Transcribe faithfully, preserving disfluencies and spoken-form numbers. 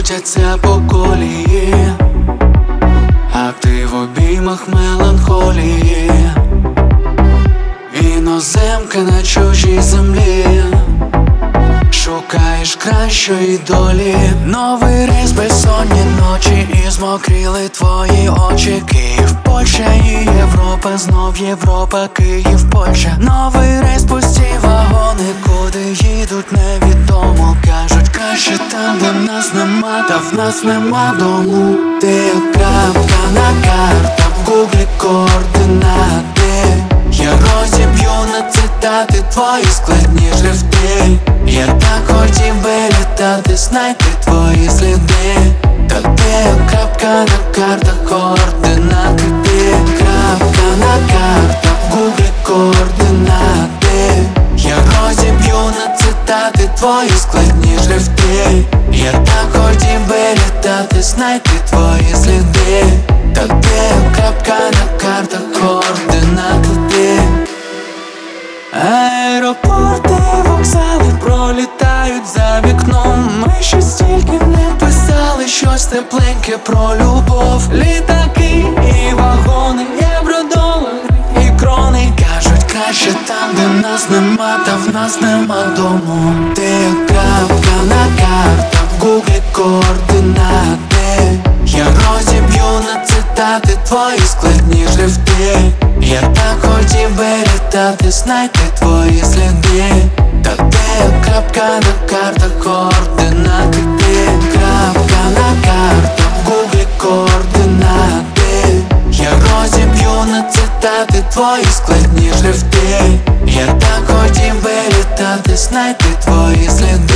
крутяться по колії, а ти в обіймах меланхолії. Іноземка на чужій землі, шукаєш кращої долі. Новий рейс, безсонні ночі, і змокріли твої очі. Київ, Польща і Європа, знов Європа, Київ, Польща. Новий рейс, пусті вагони, куди їдуть невідомо. Кажуть, краще там, де нас нема, та в нас нема дому. Ти як крапка на картах, в гуглі координати. Я розіб'ю на цитати твої складні шрифти. Я так хотів би літати, знайти твої сліди. Та ти як крапка на картах, координати. Ти як крапка на картах, в гуглі координати. Я розіб'ю на цитати твої складні шрифти. Я так хотів би літати, знайти твої сліди. Та ти як крапка на картах, координати. Ти аеропорти, вокзали пролітають за вікном. Ми ще стільки не писали щось тепленьке про любов. Літаки і вагони, євро-долари і крони. Кажуть, краще там, де нас нема, та в нас нема дому. Ти як крапка на картах, в гуглі координати. Я розіб'ю на цитати твої складні шрифти. Я так хотів би літати, знайти твої сліди. Та ти як крапка на картах, координати. Ти як крапка на картах, в гуглі координати. Я розіб'ю на цитати твої складні шрифти. Я так хотів би літати, знайти твої сліди.